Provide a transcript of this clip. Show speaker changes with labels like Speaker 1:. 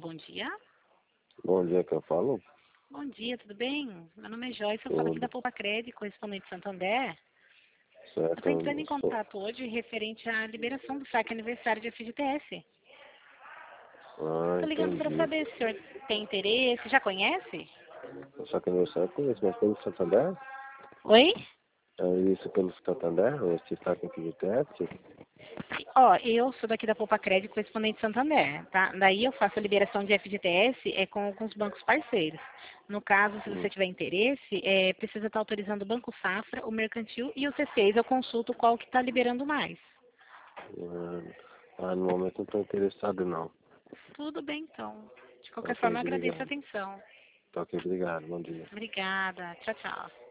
Speaker 1: bom dia.
Speaker 2: Bom dia, que eu falo.
Speaker 1: Bom dia, tudo bem? Meu nome é Joyce, eu falo aqui da Poupa Crédito, correspondente de Santander. Eu
Speaker 2: Certo,
Speaker 1: estou entrando em
Speaker 2: sou...
Speaker 1: contato hoje referente à liberação do saque aniversário de FGTS. Estou ligando para
Speaker 2: entendi.
Speaker 1: saber se o senhor tem interesse, já conhece?
Speaker 2: Só que eu sei conheço, mas pelo Santander?
Speaker 1: Oi?
Speaker 2: É isso pelo Santander? Ou se está com FGTS?
Speaker 1: Ó, eu sou daqui da Poupa Crédito, correspondente de Santander, tá? Daí eu faço a liberação de FGTS com alguns bancos parceiros. No caso, se você tiver interesse, precisa estar autorizando o Banco Safra, o Mercantil e o C6. Eu consulto qual que está liberando mais.
Speaker 2: No momento não estou interessado, não.
Speaker 1: Tudo bem, então. De qualquer
Speaker 2: Ok,
Speaker 1: forma, eu agradeço a
Speaker 2: obrigado.
Speaker 1: atenção.
Speaker 2: Ok, obrigado. Bom dia.
Speaker 1: Obrigada. Tchau, tchau.